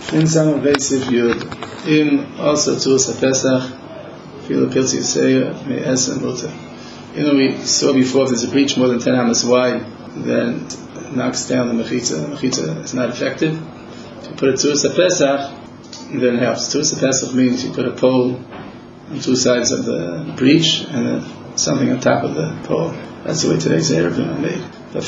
In some basic yud, in also to Pesach, feel the Pilzi Yisrael, may Esen Mutter. We saw before if there's a breach more than 10 amas wide, then it knocks down the mechitza. The mechitza is not effective. If you put it to Pesach, then it helps. To Pesach means you put a pole on two sides of the breach and then something on top of the pole. That's the way today's Erev are made.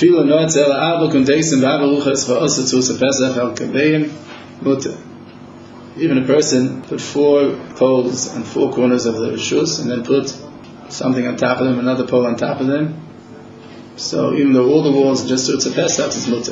Even a person put 4 poles on 4 corners of the rishus and then put something on top of them, another pole on top of them. So even though all the walls are just to Pesach, it's mutter.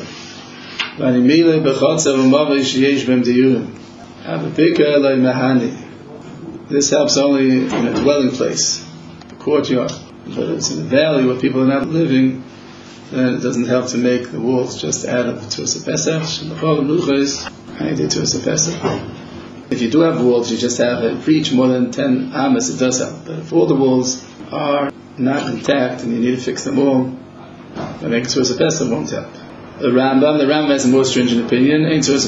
This helps only in a dwelling place, a courtyard. But it's in a valley where people are not living, then it doesn't help to make the walls just out of Tuas Pesach. If you do have walls, you just have a breach more than 10 amas, it does help. But if all the walls are not intact and you need to fix them all, then making Tuas Pesach won't help. The Rambam has a more stringent opinion.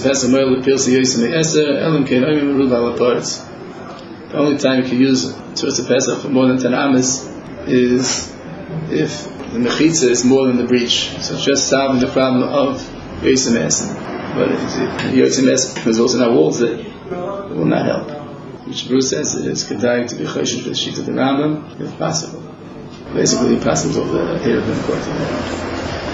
The only time you can use Tuas Pesach for more than 10 amas is if the mechitza is more than the breach. So it's just solving the problem of Yotzim Essen. But if Yotzim Essen, there's also not walls there, it will not help. Which Bruce says it is kedai to be choshesh for the sheet of the Rambam, if possible. Basically, possible of the Erev and Kortan.